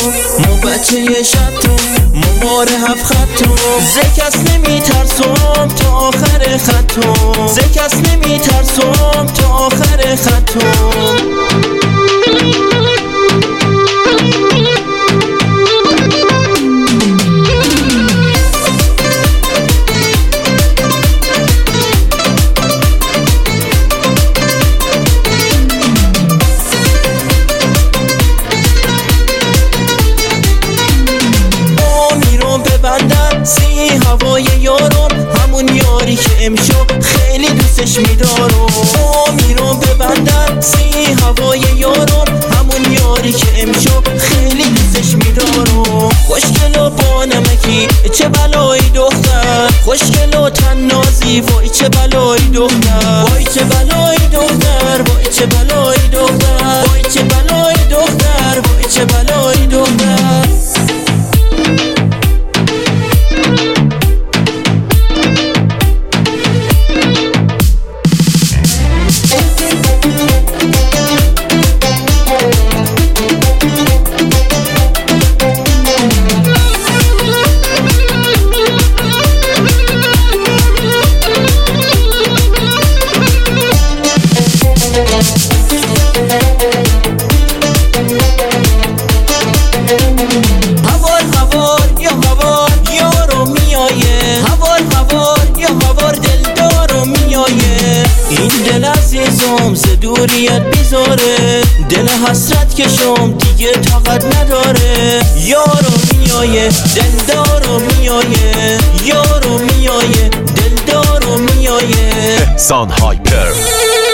مو بچه شطرم مو مار هفت خطم ز کس نمی ترسم تا آخر خطم ز کس نمی ترسم تا آخر خطم سی هوای یارم همون یاری که امشب خیلی دوستش میدارم میرم ببندم سی هوای یارم همون یاری که امشب خیلی دوستش میدارم خوشگل و بانمکی چه بلایی دختر خوشگل و تنازی وای چه بلایی دختر وای چه بلایی دختر وای چه بلایی دختر وای چه بلایی دختر وای چه بلایی دختر این دل عزیزم ز دوریت بیزاره دل حسرت کشم دیگه طاقت نداره یارو میایه دلدارو میایه یارو میایه دلدارو میایه احسان هایپر